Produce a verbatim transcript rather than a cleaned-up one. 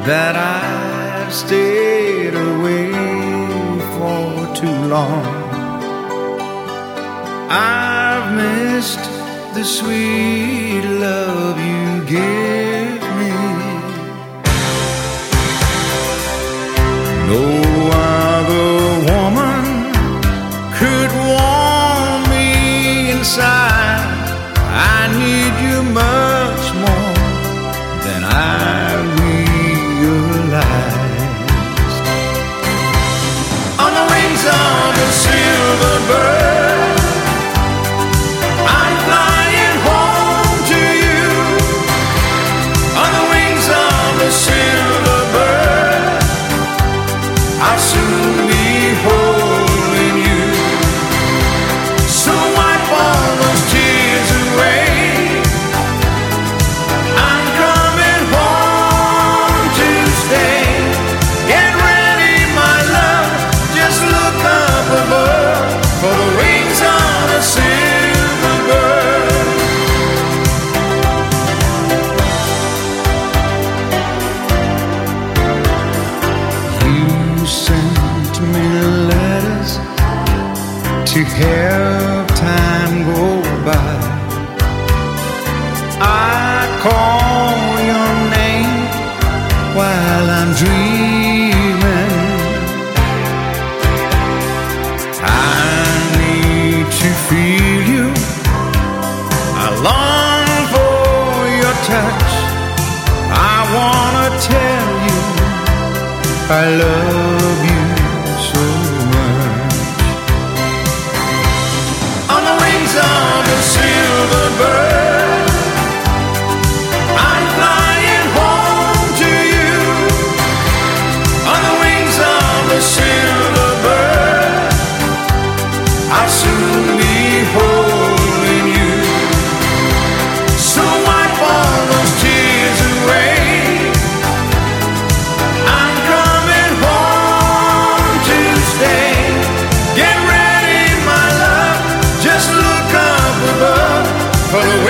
that I've stayed away for too long. I've missed the sweet love you give me. No other woman could warm me inside. I need you much more than I realized. On the wings of a silver bird, I'm flying home to you. On the wings of a silver bird, I'll soon be holding you. So wipe all those tears away. I'm coming home to stay. Get ready, my love, just look up above for the wings on a silver bird. You sent me letters to help time go by. I call your name while I'm dreaming. I need to feel you. I long for your touch. I wanna tell you I love you so much. On the wings of a silver bird, I'm flying home to you. On the wings of a silver bird, I'll soon be holding you. So wipe all those tears away. I'm coming home to stay. Get ready, my love, just look up above for the